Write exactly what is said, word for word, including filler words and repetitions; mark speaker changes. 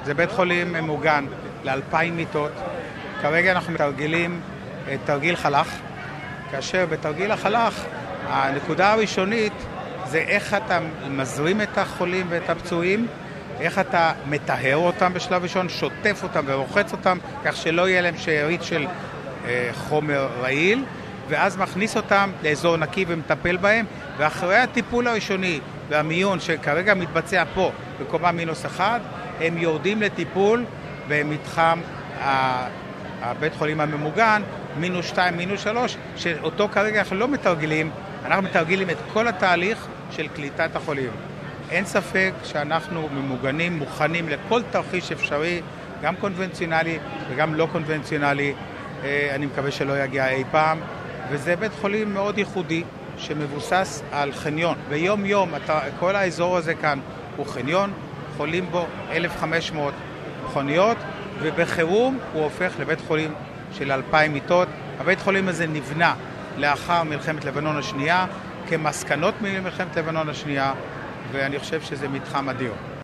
Speaker 1: זה בית חולים ממוגן לאלפיים מיטות. כרגע אנחנו מתרגלים תרגיל חלך, כאשר בתרגיל החלך הנקודה הראשונית זה איך אתה מזרים את החולים ואת הפצועים, איך אתה מטהר אותם בשלב ראשון, שוטף אותם ורוחץ אותם, כך שלא יהיה להם שארית של אה, חומר רעיל, ואז מכניס אותם לאזור נקי ומטפל בהם, ואחרי הטיפול הראשוני והמיון שכרגע מתבצע פה בקומה מינוס אחד, הם יורדים לטיפול במתחם הבית חולים הממוגן, מינוס שתיים, מינוס שלוש, שאותו כרגע אנחנו לא מתרגלים, אנחנו מתרגלים את כל התהליך של קליטת החולים. אין ספק שאנחנו ממוגנים, מוכנים לכל תרחיש אפשרי, גם קונבנציונלי וגם לא קונבנציונלי. אני מקווה שלא יגיע אי פעם, וזה בית חולים מאוד ייחודי שמבוסס על חניון. ביום יום כל האזור הזה כאן הוא חניון, חולים בו אלף וחמש מאות מכוניות, ובחירום הוא הופך לבית חולים של אלפיים מיטות. הבית חולים הזה נבנה לאחר מלחמת לבנון השנייה, כמסקנות ממלחמת לבנון השנייה, ואני חושב שזה מתחם אדיר.